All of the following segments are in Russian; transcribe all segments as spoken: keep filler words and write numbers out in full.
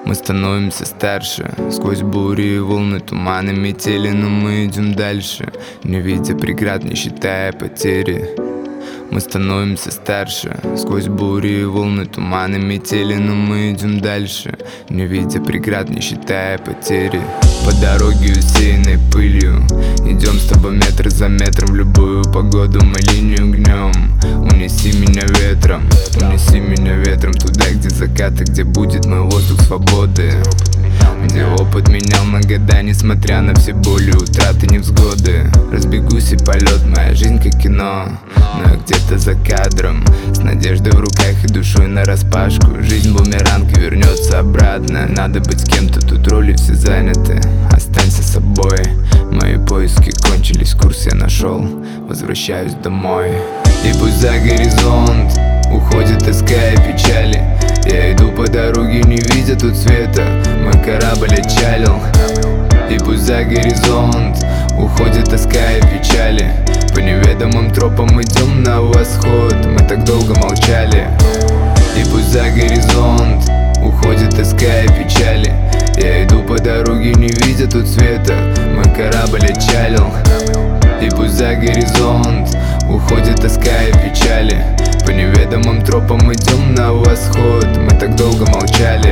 Мы становимся старше, сквозь бури и волны, туманы, метели, но мы идем дальше, не видя преград, не считая потери. Мы становимся старше, сквозь бури и волны, туманы, метели, но мы идем дальше, не видя преград, не считая потери. По дороге, усеянной пылью, идем с тобой метр за метром. В любую погоду мы линию гнем. Унеси меня ветром, унеси меня ветром туда, где закаты, где будет мой воздух свободы, где опыт менял на года, несмотря на все боли, утраты, невзгоды. Разбегусь и полет, моя жизнь как кино, но я где-то за кадром, с надеждой в руках и душой нараспашку. Жизнь бумеранг и вернется обратно. Надо быть с кем-то, тут роли все заняты. Останься собой, мои поиски кончились, курс я нашел, возвращаюсь домой. И пусть за горизонт уходит тоска и печали, я иду по дороге, не видя тут света, мой корабль отчалил. И пусть за горизонт уходит тоска и печали, по неведомым тропам идем на восход, мы так долго молчали. И пусть за горизонт уходит тоска и печали, я иду по дороге, не видя тут света, мой корабль отчалил. И пусть за горизонт уходит тоска и печали, по неведомым тропам идем на восход, мы так долго молчали.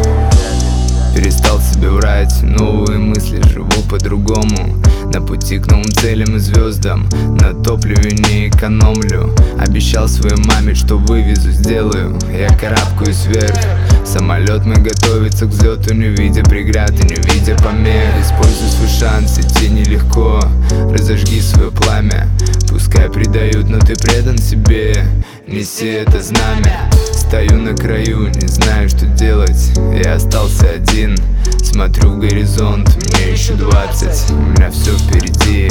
Перестал себе врать, новые мысли, живу по-другому, на пути к новым целям и звездам, на топливе не экономлю. Обещал своей маме, что вывезу, сделаю, я карабкаюсь вверх. Самолет мой готовится к взлету, не видя преград и не видя помех. Используй свой шанс, идти нелегко, разожги свое пламя. Пускай предают, но ты предан себе, неси это знамя. Стою на краю, не знаю, что делать, я остался один. Смотрю в горизонт, мне еще двадцать, у меня все впереди.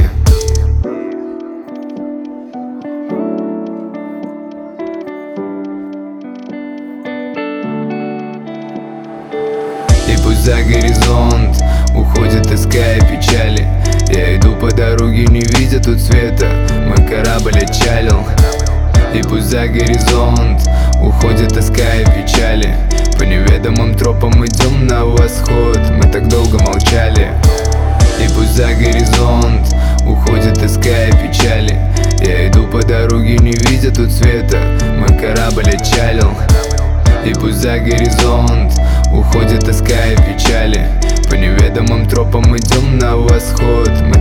И пусть за горизонт уходит тоска и печали, я иду по дороге, не видя тут света, мой корабль отчалил. И пусть за горизонт уходит тоска и печали, по неведомым тропам идем на восход, мы так долго молчали. И пусть за горизонт уходит тоска и печали, я иду по дороге, не видя тут света, мой корабль отчалил. И пусть за горизонт уходит тоска и печали, по неведомым тропам идем на восход,